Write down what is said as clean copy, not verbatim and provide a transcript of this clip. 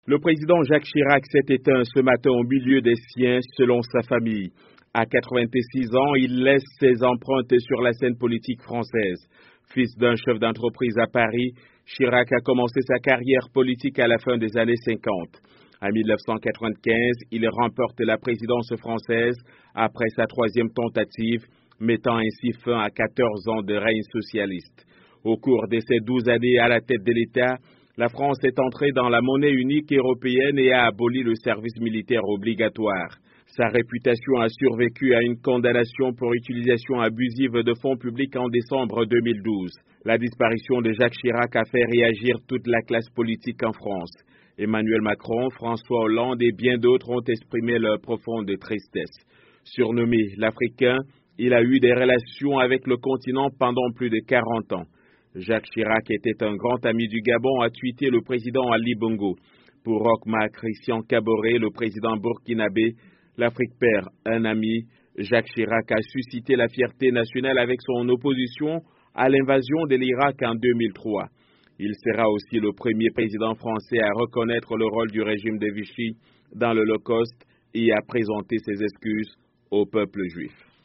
Le président Jacques Chirac s'est éteint ce matin au milieu des siens, selon sa famille. À 86 ans, il laisse ses empreintes sur la scène politique française. Fils d'un chef d'entreprise à Paris, Chirac a commencé sa carrière politique à la fin des années 50. En 1995, il remporte la présidence française après sa troisième tentative, mettant ainsi fin à 14 ans de règne socialiste. Au cours de ces 12 années à la tête de l'État, la France est entrée dans la monnaie unique européenne et a aboli le service militaire obligatoire. Sa réputation a survécu à une condamnation pour utilisation abusive de fonds publics en décembre 2012. La disparition de Jacques Chirac a fait réagir toute la classe politique en France. Emmanuel Macron, François Hollande et bien d'autres ont exprimé leur profonde tristesse. Surnommé l'Africain, il a eu des relations avec le continent pendant plus de 40 ans. Jacques Chirac était un grand ami du Gabon, a tweeté le président Ali Bongo. Pour Rochma Christian Kaboré, le président burkinabé, l'Afrique perd un ami. Jacques Chirac a suscité la fierté nationale avec son opposition à l'invasion de l'Irak en 2003. Il sera aussi le premier président français à reconnaître le rôle du régime de Vichy dans l'Holocauste et à présenter ses excuses au peuple juif.